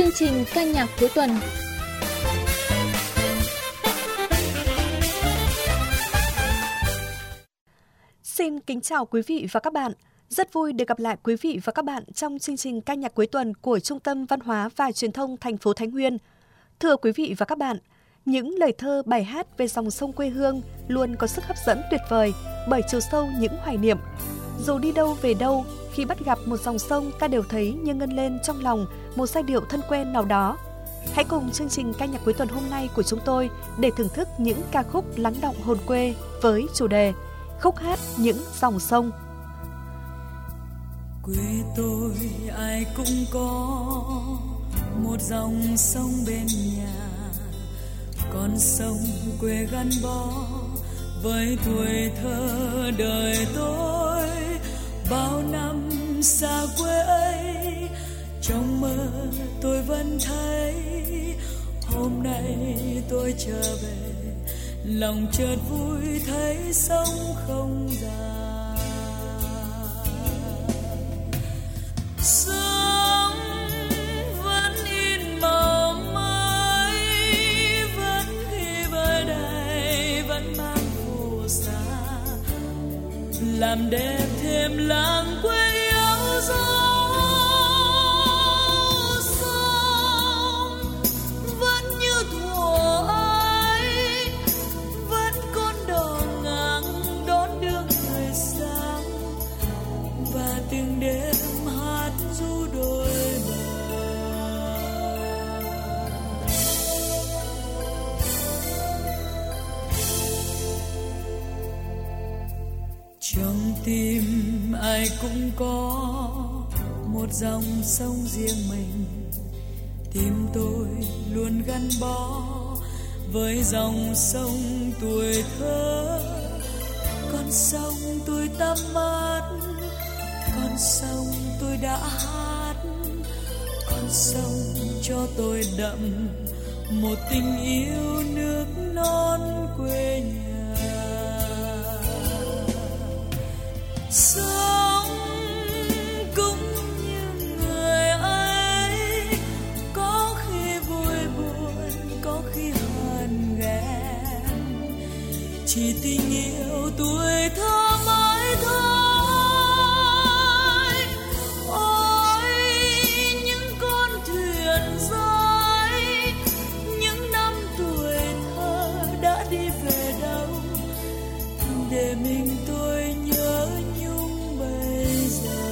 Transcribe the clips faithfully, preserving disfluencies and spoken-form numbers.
chương trình ca nhạc cuối tuần. Xin kính chào quý vị và các bạn. Rất vui được gặp lại quý vị và các bạn trong chương trình ca nhạc cuối tuần của Trung tâm Văn hóa và Truyền thông thành phố Thái Nguyên. Thưa quý vị và các bạn, những lời thơ bài hát về dòng sông quê hương luôn có sức hấp dẫn tuyệt vời bởi chiều sâu những hoài niệm. Dù đi đâu về đâu, khi bắt gặp một dòng sông, ta đều thấy như ngân lên trong lòng một giai điệu thân quen nào đó. Hãy cùng chương trình ca nhạc cuối tuần hôm nay của chúng tôi để thưởng thức những ca khúc lắng đọng hồn quê với chủ đề Khúc hát những dòng sông. Quê tôi ai cũng có một dòng sông bên nhà, con sông quê gắn bó với tuổi thơ đời tôi. Bao năm xa quê ấy, trong mơ tôi vẫn thấy hôm nay tôi trở về, lòng chợt vui thấy sông không già. Sông vẫn in màu mới, vẫn khi bơi đầy, vẫn mang phù sa, làm đẹp thêm làng quê yêu dấu. Sông vẫn như thuở ấy, vẫn con đò ngang đón đưa người sang, và từng đêm hát ru đôi bờ. Trong tim ai cũng có một dòng sông riêng mình, tim tôi luôn gắn bó với dòng sông tuổi thơ. Con sông tôi tắm mát, con sông tôi đã hát, con sông cho tôi đậm một tình yêu nước non quê nhà. Sông cũng như người ấy, có khi vui buồn, có khi hờn ghen, chỉ tình yêu tuổi thơ mãi thôi. Ôi những con thuyền rơi, những năm tuổi thơ đã đi về đâu, để mình tôi nhớ nhung bây giờ.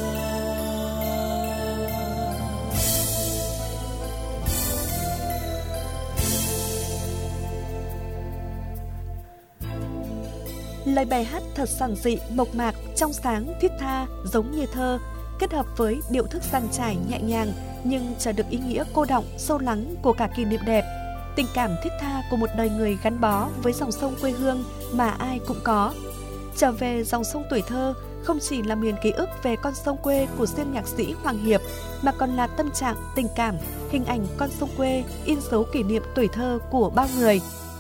Lời bài hát thật giản dị, mộc mạc, trong sáng, thiết tha, giống như thơ, kết hợp với điệu thức dàn trải nhẹ nhàng nhưng chứa được ý nghĩa cô đọng, sâu lắng của cả kỷ niệm đẹp, tình cảm thiết tha của một đời người gắn bó với dòng sông quê hương mà ai cũng có. Trở về dòng sông tuổi thơ không chỉ là miền ký ức về con sông quê của riêng nhạc sĩ Hoàng Hiệp, mà còn là tâm trạng, tình cảm, hình ảnh con sông quê in dấu kỷ niệm tuổi thơ của bao người.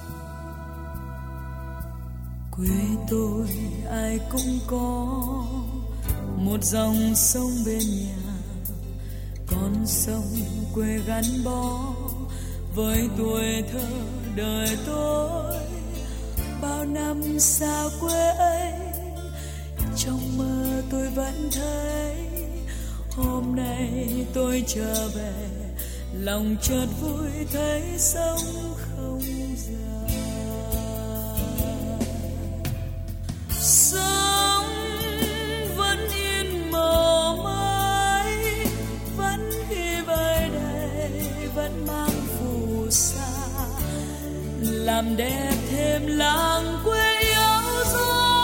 Quê tôi ai cũng có một dòng sông bên nhà, con sông quê gắn bó với tuổi thơ đời tôi. Bao năm xa quê ấy, trong mơ tôi vẫn thấy hôm nay tôi trở về, lòng chợt vui thấy sông không già. Sông vẫn in màu mới, vẫn khi bơi đầy, vẫn mang phù sa, làm đẹp thêm làng quê yêu dấu.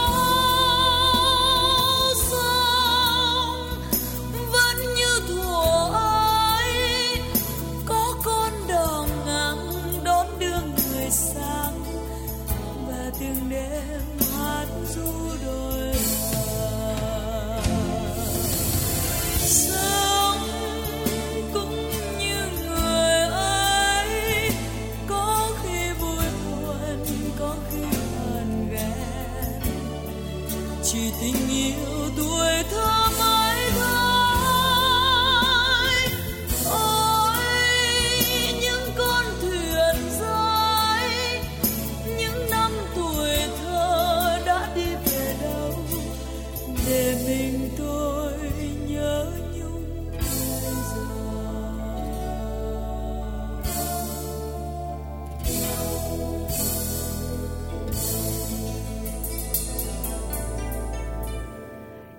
Sông vẫn như thuở ấy, có con đò ngang đón đưa người sang, và từng đêm hát ru đôi bờ. Sông cũng như người ấy, có khi vui buồn, có khi hờn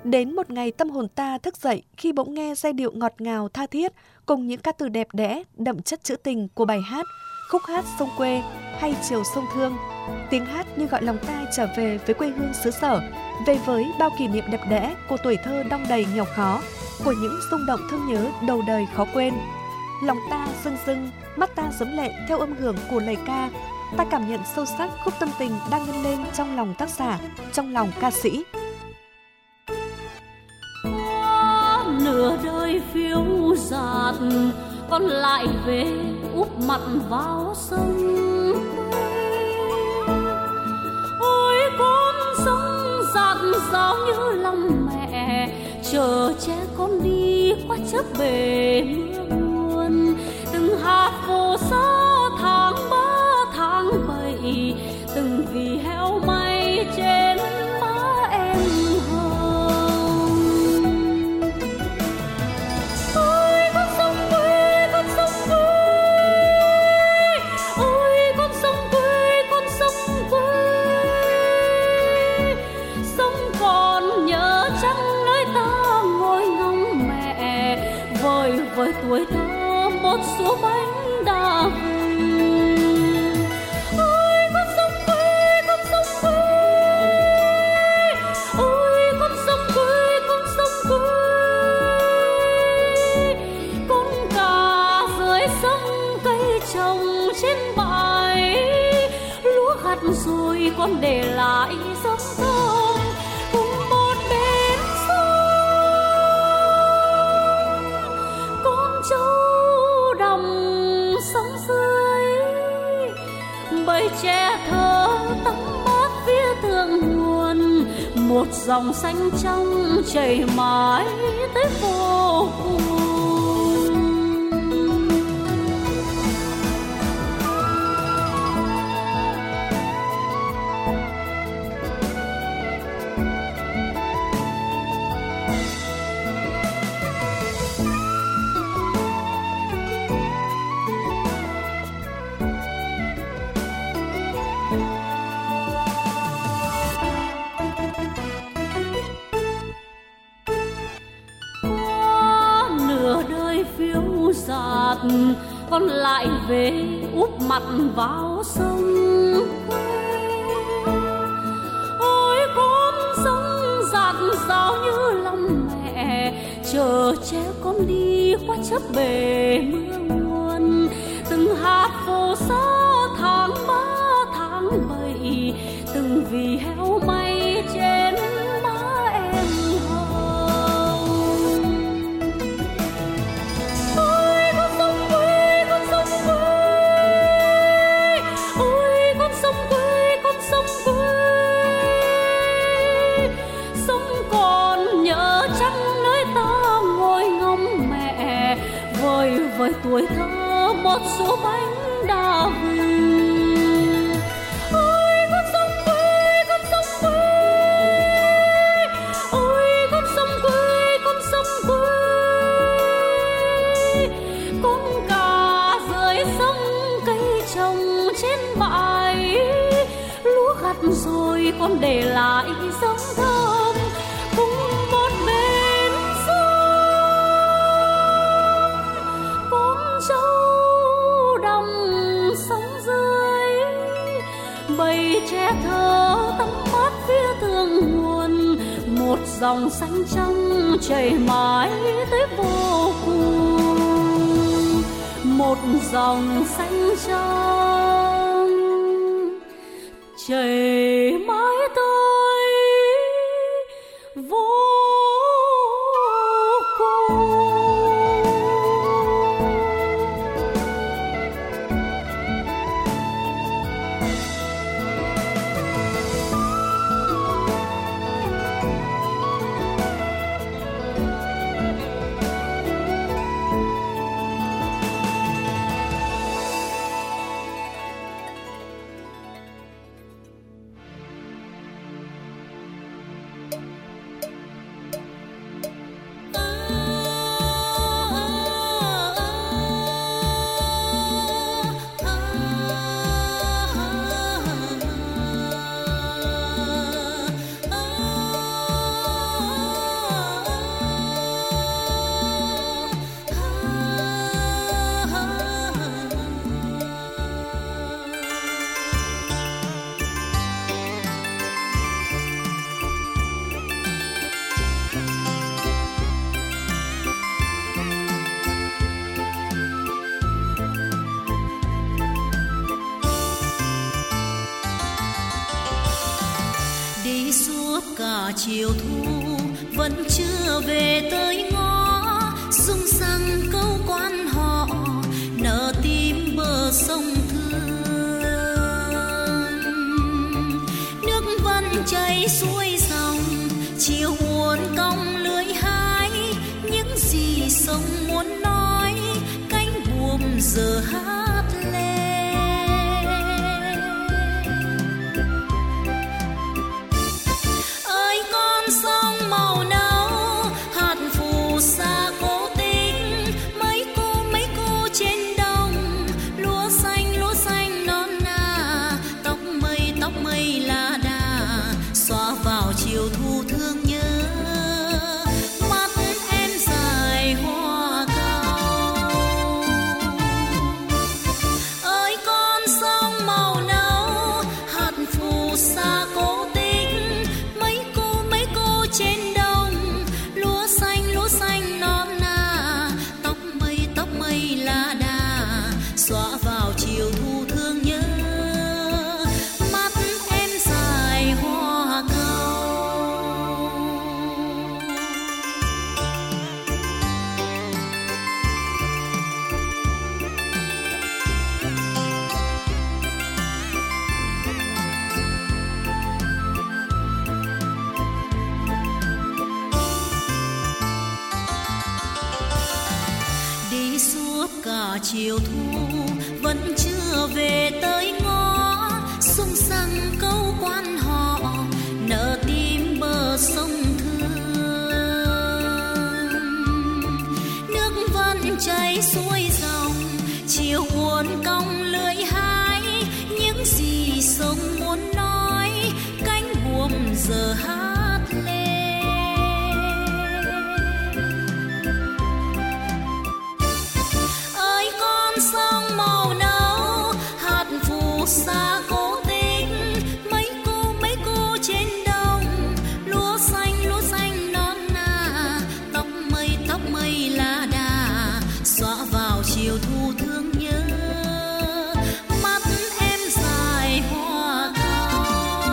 Đến một ngày tâm hồn ta thức dậy khi bỗng nghe giai điệu ngọt ngào tha thiết cùng những ca từ đẹp đẽ, đậm chất trữ tình của bài hát, khúc hát sông quê hay chiều sông Thương. Tiếng hát như gọi lòng ta trở về với quê hương xứ sở, về với bao kỷ niệm đẹp đẽ của tuổi thơ đong đầy nghèo khó, của những rung động thương nhớ đầu đời khó quên. Lòng ta rưng rưng, mắt ta rấm lệ theo âm hưởng của lời ca. Ta cảm nhận sâu sắc khúc tâm tình đang ngân lên trong lòng tác giả, trong lòng ca sĩ. Nửa đời phiêu dạt, con lại về úp mặt vào sông. Ôi con sông dạt dào như lòng mẹ, chờ che con đi qua chớp bể mưa nguồn. Từng hạt phù sa tháng ba tháng bảy, từng vì heo may trên má em hồng. Ôi con sông quê, con sông quê, ôi con sông quê, con sông quê. Sông còn nhớ chăng nơi ta ngồi ngóng mẹ, vơi vơi tuổi thơ một số bánh đa vừng. Ôi con sông quê, con sông quê, ôi con sông quê, con sông quê. Con cà dưới sông cây trồng trên bãi, lúa gặt rồi con để lại giống thơm cùng một bến sông. Con trâu đầm sông dưới, bầy tre thơ tắm mát phía thượng nguồn. Một dòng xanh trong chảy mãi tới vô cùng. Phiêu dạt, con lại về úp mặt vào sông quê. Ôi con sông dạt dào như lòng mẹ, chờ che con đi qua chớp bể mưa nguồn. Từng hạt phù sa tháng ba tháng bảy, từng vì heo may trên má em hồng. Ôi con sông quê, con sông quê, ôi con sông quê, con sông quê. Sông còn nhớ chăng nơi ta ngồi ngóng mẹ, vơi vơi tuổi thơ một số bánh đa vừng. Ôi con sông quê, con sông quê, ôi con sông quê, con sông quê. Con cà dưới sông cây trồng trên bãi, lúa gặt rồi con để lại giống thơm cùng một bến sông. Con trâu đầm sông dưới, bầy tre thơ tắm mát phía thượng nguồn. Một dòng xanh trong chảy mãi tới vô cùng. Một dòng xanh trong chảy mãi tới vô cùng. chiều thu vẫn chưa về tới ngõ, rung răng câu quan họ nở tim bờ sông Thương. Nước vẫn chảy xuôi dòng, chiều uốn cong lưỡi hái, những gì sông muốn nói cánh buồm giờ hát lên. Ơi con sông màu nâu, hạt phù sa cố tình, mấy cô mấy cô trên đồng, lúa xanh lúa xanh non nà, tóc mây tóc mây lá đà, xóa vào chiều thu thương nhớ. Mắt em dài hoa cau. Ơi con sông màu nâu, hạt phù sa cố tình, mấy cô mấy cô trên đồng, lúa xanh lúa xanh non nà, tóc mây tóc mây lá đà, xóa vào chiều thu thương nhớ. Mắt em dài hoa cau. Đi suốt cả chiều thu vẫn chưa về tới ngõ, sung săng câu quan họ nở tim bờ sông Thương. Nước vẫn chảy xuôi dòng, chiều uốn cong lưỡi hái, những gì sông muốn nói cánh buồm giờ hát lên. Ơi con sông màu nâu, hạt phù sa cố tình, mấy cô mấy cô trên đồng, lúa xanh lúa xanh non nà, tóc mây tóc mây lá đà, xóa vào chiều thu thương nhớ. Mắt em dài hoa cau.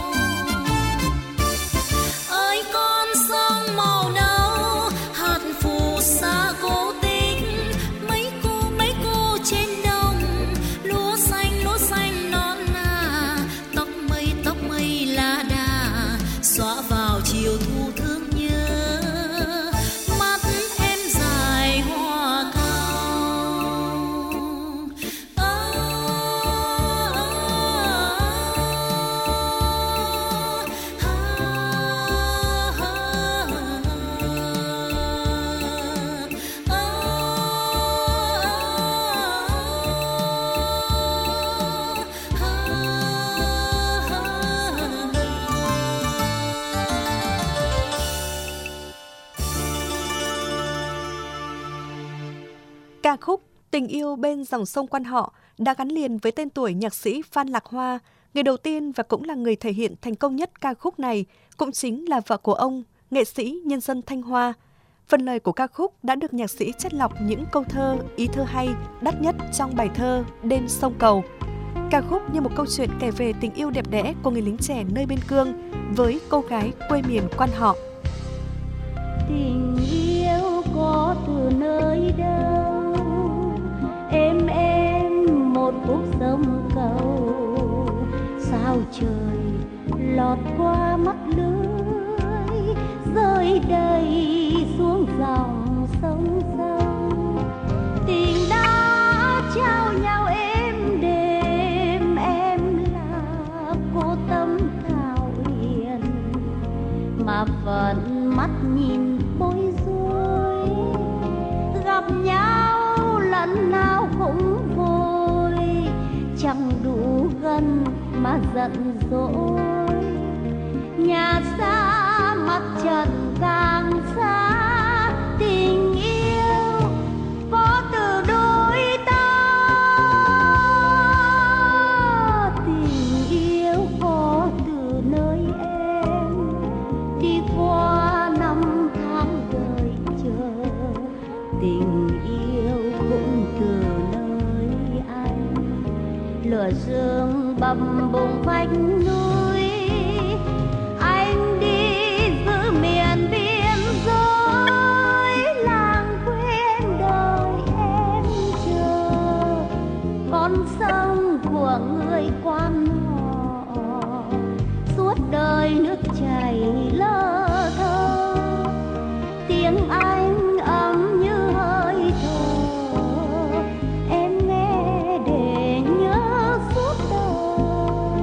Ơi con sông màu nâu, hạt phù sa cố tình, mấy cô mấy cô trên đồng, lúa xanh lúa xanh non nà, tóc mây tóc mây lá đà, xóa vào chiều thu thương nhớ. Mắt em dài hoa cau. À, à, Ca khúc Tình yêu bên dòng sông Quan Họ đã gắn liền với tên tuổi nhạc sĩ Phan Lạc Hoa. Người đầu tiên và cũng là người thể hiện thành công nhất ca khúc này cũng chính là vợ của ông, nghệ sĩ nhân dân Thanh Hoa. Phần lời của ca khúc đã được nhạc sĩ chắt lọc những câu thơ, ý thơ hay, đắt nhất trong bài thơ Đêm sông cầu. Ca khúc như một câu chuyện kể về tình yêu đẹp đẽ của người lính trẻ nơi biên cương với cô gái quê miền Quan Họ. Tình yêu có từ nơi đâu, êm êm một khúc sông cầu, sao trời lọt qua mắt lưới, rơi đầy xuống dòng sông sâu. Tình đã trao nhau êm đêm, em là cô tâm thảo hiền, mà phận mắt nhìn bối rối, gặp nhau lần nào cũng vui, chẳng đủ gần mà giận dỗi. Nhà xa mặt trần càng xa, tình yêu có từ đôi ta. Tình yêu có từ nơi em đi qua năm tháng đợi chờ, tình yêu cũng từ nơi anh lửa dương bầm bùng vách núi. Anh đi người quan họ, suốt đời nước chảy lơ thơ, tiếng anh ấm như hơi thở, em nghe để nhớ suốt đời.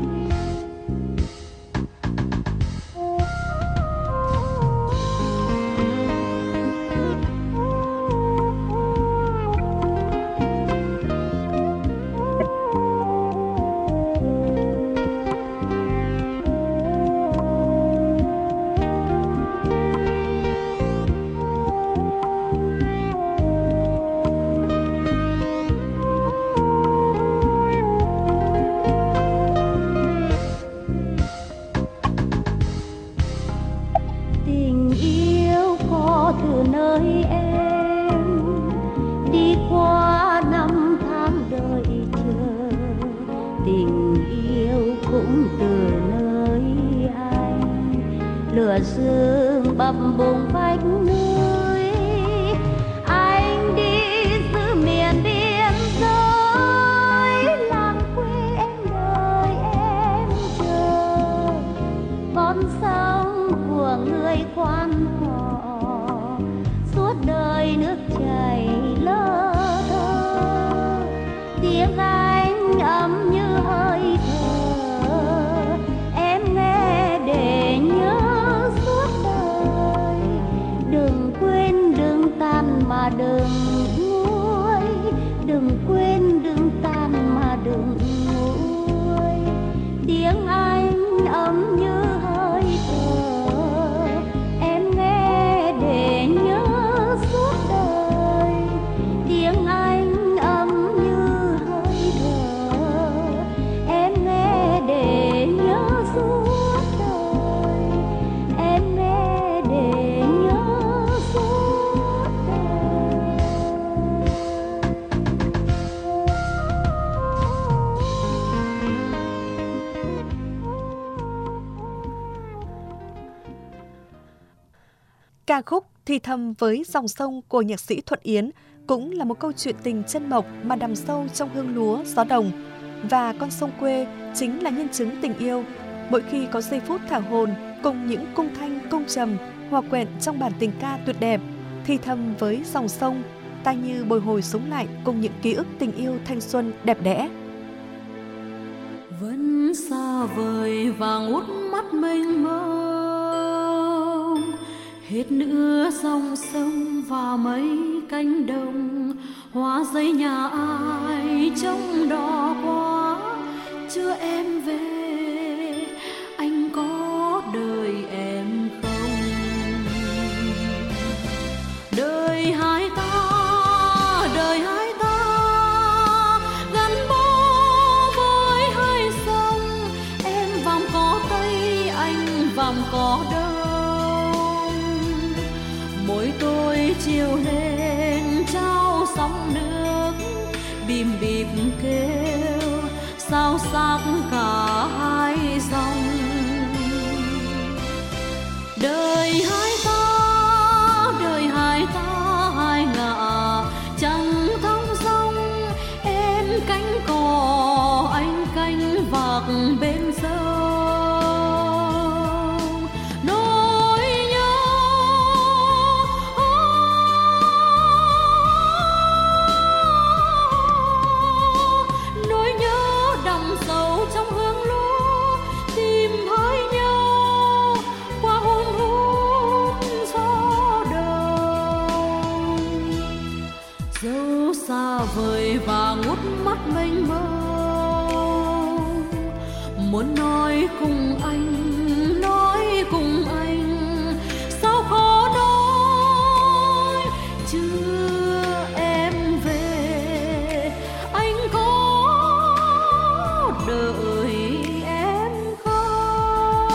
Tình yêu có từ nơi em, đi qua năm tháng đợi chờ. Tình yêu cũng từ nơi anh, lửa sương bập bùng vách núi. Anh đi giữa miền biên giới, làng quê em đợi em chờ. Con sông của người quan họ, suốt đời nước chảy lơ thơ, tiếng anh ấm như hơi thở, em nghe để nhớ suốt đời. Đừng quên đừng tan mà đừng nguôi, đừng quên đừng tan mà đừng nguôi. Tiếng anh ấm như hơi thở, em nghe để nhớ suốt đời. Tiếng anh ấm như hơi thở, em nghe để nhớ suốt đời, em nghe để nhớ suốt đời. Ca khúc Thì thầm với dòng sông của nhạc sĩ Thuận Yến cũng là một câu chuyện tình chân mộc mà đằm sâu trong hương lúa, gió đồng. Và con sông quê chính là nhân chứng tình yêu. Mỗi khi có giây phút thả hồn cùng những cung thanh cung trầm hòa quyện trong bản tình ca tuyệt đẹp, thì thầm với dòng sông, ta như bồi hồi sống lại cùng những ký ức tình yêu thanh xuân đẹp đẽ. Vẫn xa vời và ngút mắt mênh mông, hết nữa dòng sông và mấy cánh đồng, hoa giấy nhà ai trông đỏ quá. Chưa em về, anh có đợi em không? Đời hai ta, đời hai ta gắn bó với hai sông. Em vòng có tây, anh vòng có đông. Mỗi tôi chiều lên trao sóng nước, bìm bìm kêu sao sắc cả hai dòng. Đời hai ta, đời hai ta hai ngả chẳng thong dong. Em cánh cò, anh cánh vạc bên sông. Nỗi nhớ, nỗi nhớ đậm sâu trong hương lúa, tìm hơi nhau qua hôn hút gió đầu. Dẫu xa vời và ngút mắt mênh mông, muốn nói cùng anh, nói cùng anh, sao khó nói. Chưa em về, anh có đợi em không?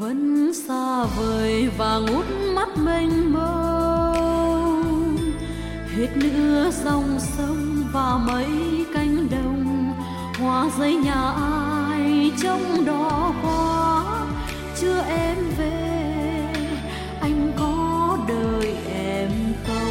vẫn xa vời và ngút mắt mênh mông. Hết nữa dòng sông và mấy cánh đồng, hoa giấy nhà ai trong đó quá. Chưa em về, anh có đợi em không?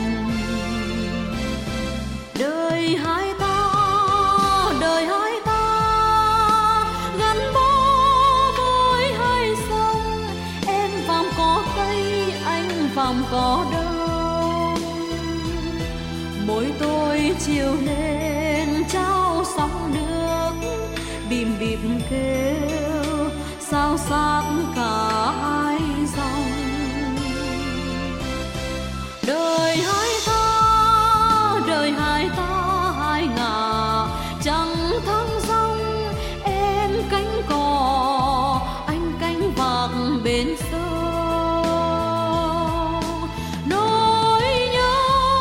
Đời hai ta, đời hai ta gắn bó với hai sông. Em vàm có tây, anh vàm có đông. Mỗi tôi chiều lên trao sóng nước, bìm bìm kêu sao xác cả hai dòng. Đời hai ta, đời hai ta hai ngả chẳng thăng dòng. Em cánh cò, anh cánh vạc bên sông. Nỗi nhớ,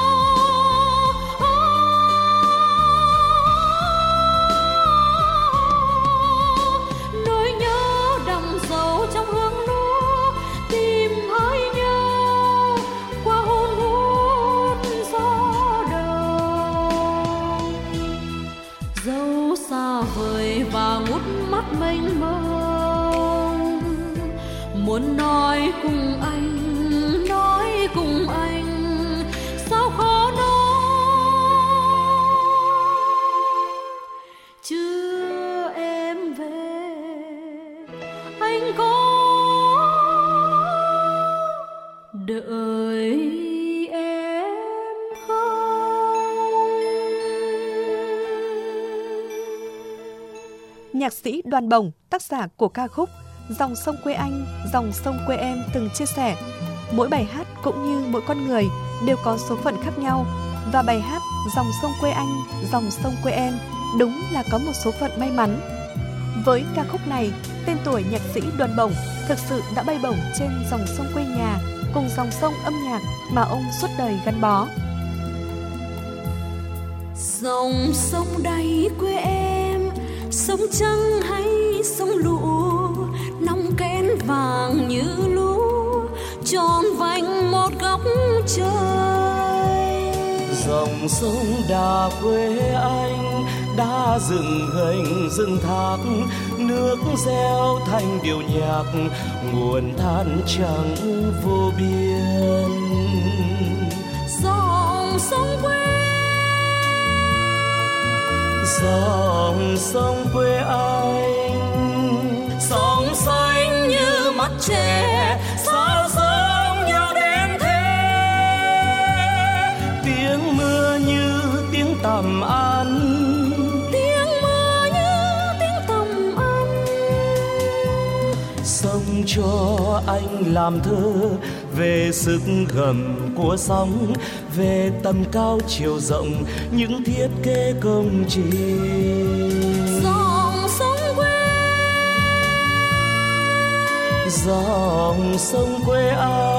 nỗi nhớ đậm sâu trong hương lúa, tìm hai nhau qua hôn hút gió đầu. Dẫu xa vời và ngút mắt mênh mông, muốn nói cùng anh, nói cùng anh, sao khó nói. Chưa em về, anh có đợi em không? Nhạc sĩ Đoàn Bổng, tác giả của ca khúc Dòng sông quê anh, dòng sông quê em từng chia sẻ, mỗi bài hát cũng như mỗi con người đều có số phận khác nhau, và bài hát Dòng sông quê anh, dòng sông quê em đúng là có một số phận may mắn. Với ca khúc này, tên tuổi nhạc sĩ Đoàn Bổng thực sự đã bay bổng trên dòng sông quê nhà cùng dòng sông âm nhạc mà ông suốt đời gắn bó. Dòng sông đầy quê em, sông trắng hay sông lũ, nòng kén vàng như lúa, tròn vành một góc trời. Dòng sông Đà quê anh đã dựng gành dựng thác, nước reo thành điệu nhạc, nguồn than trắng vô biên. Dòng sông quê, dòng sông quê anh, sông xanh như mắt trẻ, sao sớm nhau đến thế. Tiếng mưa như tiếng tầm ăn, tiếng mưa như tiếng tầm ăn. sông cho anh làm thơ về sức gầm của sóng, về tầm cao chiều rộng những thiết kế công trình. Dòng sông quê, dòng sông quê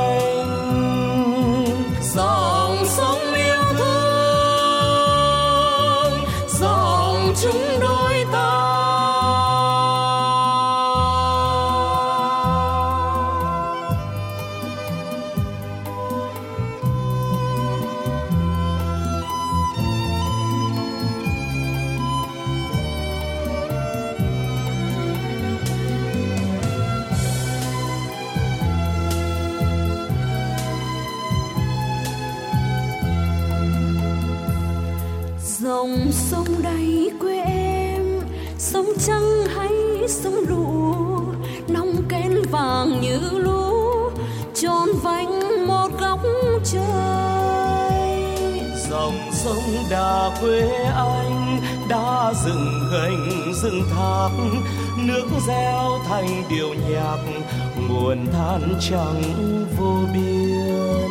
anh, dòng sông yêu thương, dòng chúng đôi ta. Dòng sông đầy quê em, sông trắng hay sông lũ, nòng kén vàng như lúa, tròn vành một góc trời. dòng sông Đà quê anh đã dựng gành dựng thác, nước reo thành điệu nhạc, nguồn than trắng vô biên.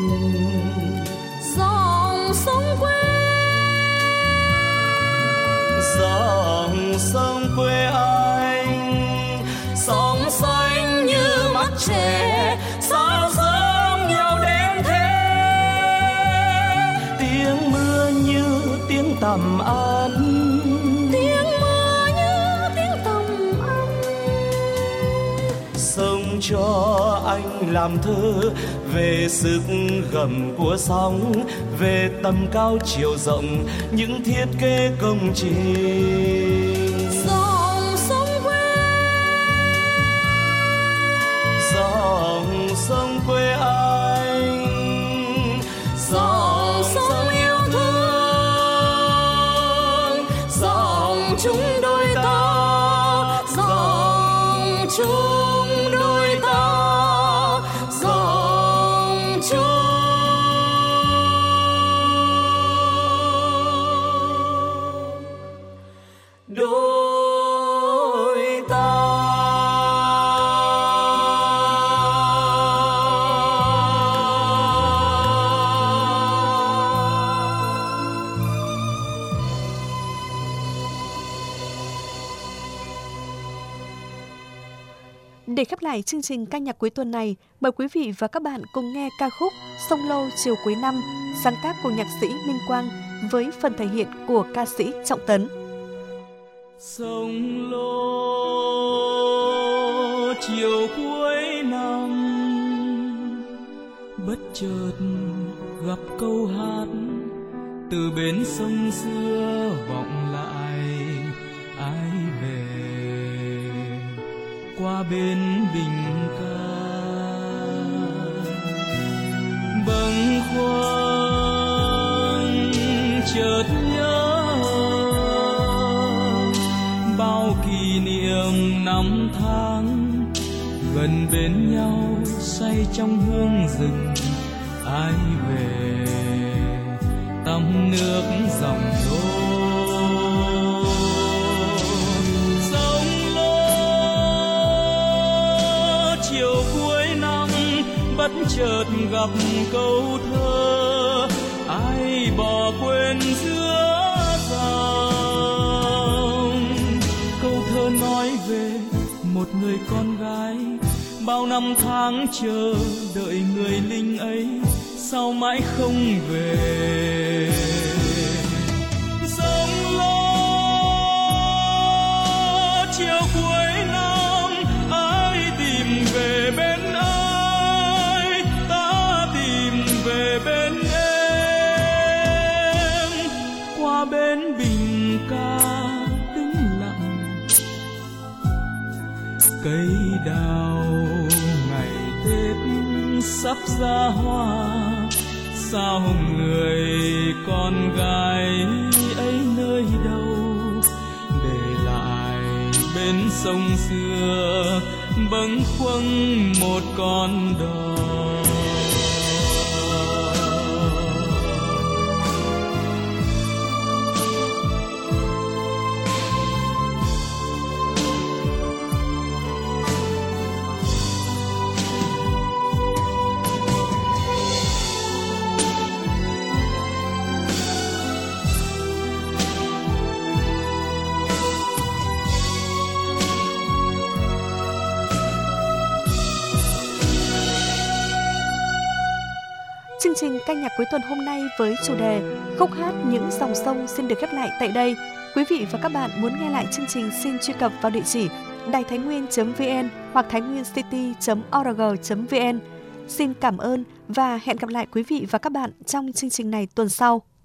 Dòng sông quê, dòng sông quê anh, sông xanh như mắt trẻ, sao sớm nhau đến thế. tiếng mưa như tiếng tầm ăn, tiếng mưa như tiếng tầm ăn. sông cho anh làm thơ về sức gầm của sóng, về tầm cao chiều rộng những thiết kế công trình. Dòng sông quê, dòng sông quê anh, dòng sông yêu thương, dòng chúng đôi ta, dòng chúng đôi ta, dòng chúng đôi ta. Để khép lại chương trình ca nhạc cuối tuần này, mời quý vị và các bạn cùng nghe ca khúc Sông Lô chiều cuối năm, sáng tác của nhạc sĩ Minh Quang với phần thể hiện của ca sĩ Trọng Tấn. Sông Lô chiều cuối năm, bất chợt gặp câu hát từ bến sông xưa vọng lại ai về qua bên Bình Ca. Bâng khuâng chợt nhớ bao kỷ niệm năm tháng gần bên nhau say trong hương rừng. Ai về tắm nước dòng lô, sông Lô chiều cuối năm bất chợt gặp câu thơ ai bỏ quên giữa dòng. Câu thơ nói về một người con gái bao năm tháng chờ đợi người lính ấy sao mãi không về. Sông Lô chiều cuối năm ai tìm về bên ai, ta tìm về bên em. Qua bên Bình Ca đứng lặng, cây đào ngày Tết sắp ra hoa, sao người con gái ấy nơi đâu để lại bên sông xưa bâng khuâng một con đò. Chương trình ca nhạc cuối tuần hôm nay với chủ đề khúc hát những dòng sông xin được khép lại tại đây. Quý vị và các bạn muốn nghe lại chương trình xin truy cập vào địa chỉ đài thái nguyên chấm vn hoặc thái nguyên city chấm org chấm vn. Xin cảm ơn và hẹn gặp lại quý vị và các bạn trong chương trình này tuần sau.